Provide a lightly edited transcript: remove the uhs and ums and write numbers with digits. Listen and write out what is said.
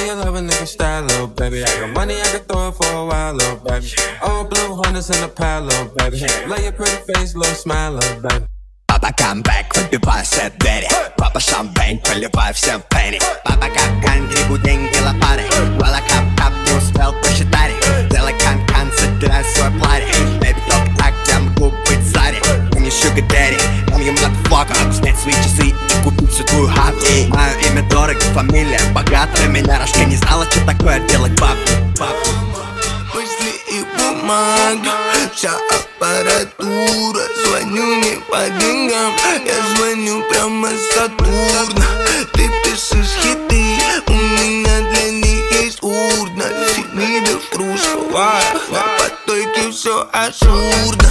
you love a nigga style, little baby. I got money, I can throw it for a while, little baby. All blue Hondas in the pile, little baby. Love your pretty face, little smile, little baby. Папа камбэк, выбивай все двери. Папа шампейн, проливай всем пенни. Папа как кан, грибу деньги лопатой. Вала кап-кап, не успел посчитать. Делай кан-кан, собирай свой платье. Baby, только так я могу быть Зари. Ты не sugar daddy, I'm your motherfucker. Могу снять свои часы и купить всю твою хату. Мое имя дорого, фамилия богатая. Меня рожка не знала, что такое делать папу. Мысли и бумага, вся аппаратура. Звоню не по деньгам, я звоню прямо с Сатурна. Ты пишешь хиты, у меня для них есть урна. Всех видов кружка, на потоке все ажурно.